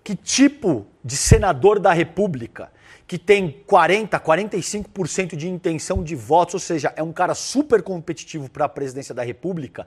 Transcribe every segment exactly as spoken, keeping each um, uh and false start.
Que tipo de senador da República que tem quarenta, quarenta e cinco por cento de intenção de votos, ou seja, é um cara super competitivo para a presidência da República,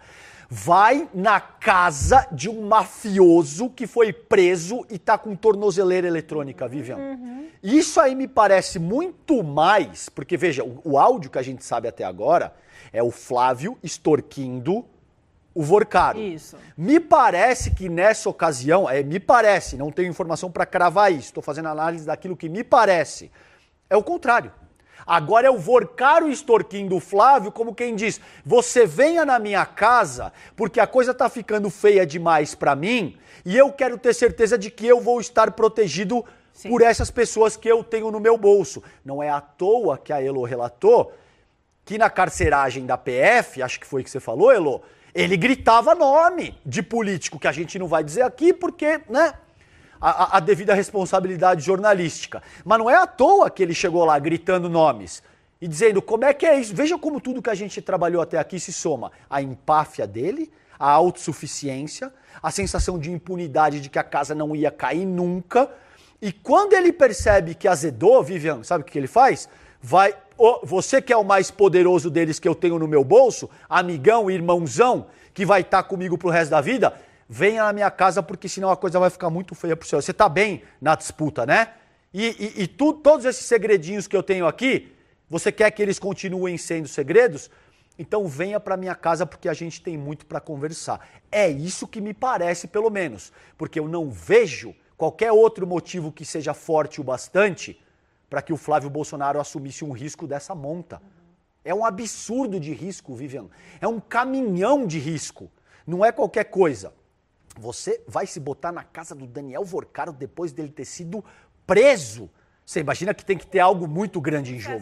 vai na casa de um mafioso que foi preso e tá com tornozeleira eletrônica, Vivian? Uhum. Isso aí me parece muito mais, porque veja, o, o áudio que a gente sabe até agora é o Flávio extorquindo o Vorcaro. Isso. Me parece que nessa ocasião, é, me parece, não tenho informação para cravar isso, estou fazendo análise daquilo que me parece, é o contrário. Agora é o Vorcaro extorquindo o Flávio, como quem diz, você venha na minha casa porque a coisa tá ficando feia demais para mim e eu quero ter certeza de que eu vou estar protegido Sim. por essas pessoas que eu tenho no meu bolso. Não é à toa que a Elo relatou que na carceragem da P F, acho que foi que você falou, Elo, ele gritava nome de político, que a gente não vai dizer aqui porque, né, a, a devida responsabilidade jornalística. Mas não é à toa que ele chegou lá gritando nomes e dizendo como é que é isso. Veja como tudo que a gente trabalhou até aqui se soma. A empáfia dele, a autossuficiência, a sensação de impunidade de que a casa não ia cair nunca. E quando ele percebe que azedou, Vivian, sabe o que ele faz? Vai... Oh, você que é o mais poderoso deles que eu tenho no meu bolso, amigão, irmãozão, que vai estar comigo pro resto da vida, venha na minha casa porque senão a coisa vai ficar muito feia pro senhor. Você tá bem na disputa, né? E, e, e tu, todos esses segredinhos que eu tenho aqui, você quer que eles continuem sendo segredos? Então venha pra minha casa porque a gente tem muito para conversar. É isso que me parece, pelo menos, porque eu não vejo qualquer outro motivo que seja forte o bastante para que o Flávio Bolsonaro assumisse um risco dessa monta. É um absurdo de risco, Vivian. É um caminhão de risco. Não é qualquer coisa. Você vai se botar na casa do Daniel Vorcaro depois dele ter sido preso. Você imagina que tem que ter algo muito grande em jogo.